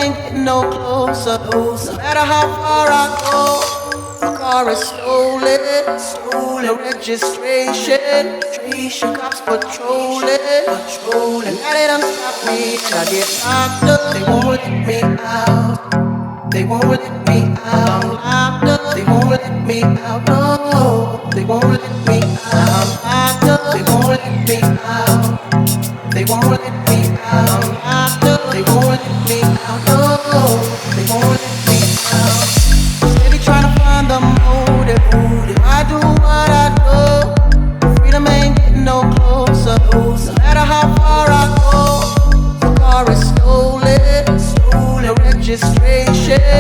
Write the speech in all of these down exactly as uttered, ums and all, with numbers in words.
ain't getting no closer. No matter how far I go, my car is stolen. Stolen registration. Cops patrolling. Patrolling. Now they done stop me and I get locked up. They won't let me out. They won't let me out. I'm locked up. They won't let me out. No, they won't let me out. I'm locked up. They won't let me out. They won't let me out. I'm locked up. They won't let me out. No, they won't let me out. Steady trying to find the motive. I do what I do. Freedom ain't getting no closer. No matter how far I go, the car is stolen. Stolen registration.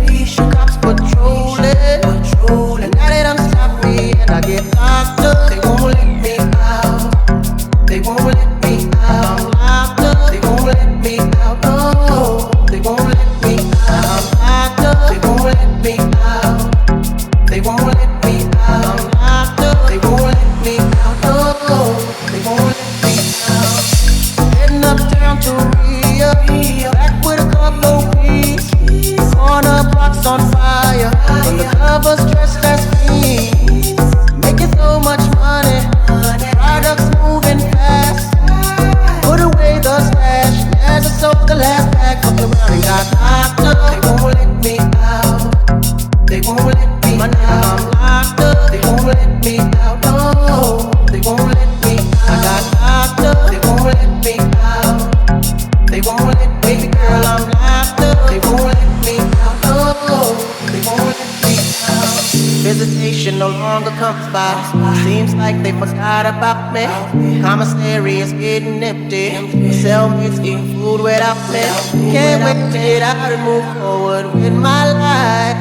Cops patrolling. Patrolling. Now they done stop me and I get locked up. They won't let me out. They won't let me out. I'm locked up. They won't let me out. No, they won't let me out. I'm locked up. They won't let me out. They won't let me out. I'm locked up. They won't let me out. No, they won't let me out. Heading uptown to Rio, back with a couple of weeks. Corner blocks on fire, undercovers dressed as fiends. Making so much money, products moving fast. Put away the stash, as I sold the last bag. Up around and got locked up. They won't let me out. They won't let me out. I'm locked up. They won't let me out. No, they won't let me out. I got locked up. They won't let me out. They won't let me, baby girl, I'm locked up. They won't let me out. No, they won't let me out. Visitation no longer comes by. Seems like they forgot about me. Commissary is getting empty. Cellmates eating food without me. Can't wait to get out and move forward with my life.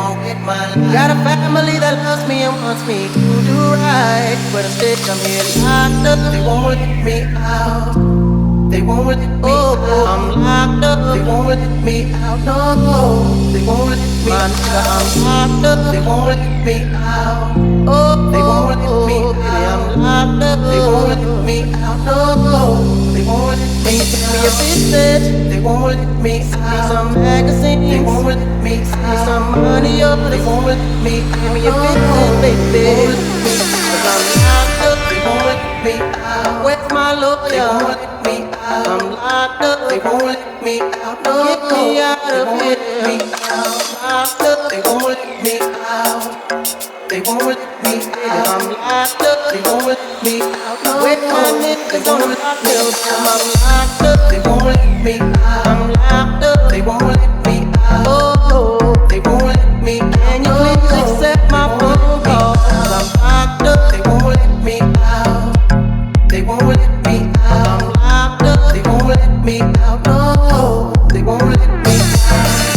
Got a family that loves me and wants me to do right, but instead I'm here locked up. They won't let me out. They won't let me out. I'm locked up. They won't let me out. No, they won't let me out. I'm locked up. They won't let me out. Oh, they won't let me out. I'm locked up. They won't let me out. No, they won't let me out. Give me a business. They won't let me out. Give me some magazines. They won't let me out. Give me some money up. They won't let me out. Give me a business, baby. Cause I'm locked up. They won't let me out. Where's my lawyer? They won't let me out. I'm locked up. They won't let me out. No, get me out of here. I'm locked up. They won't let me out. They won't let me out. I'm locked up. They won't let me out. No, wait my niggas on the lockdown. I'm locked up. They won't let me out. I'm locked up. They won't let me out. Oh, they won't let me out. Can you please accept my phone call? Cause I'm locked up. They won't let me out. They won't let me out. I'm locked up. They won't let me out. No, they won't let me out.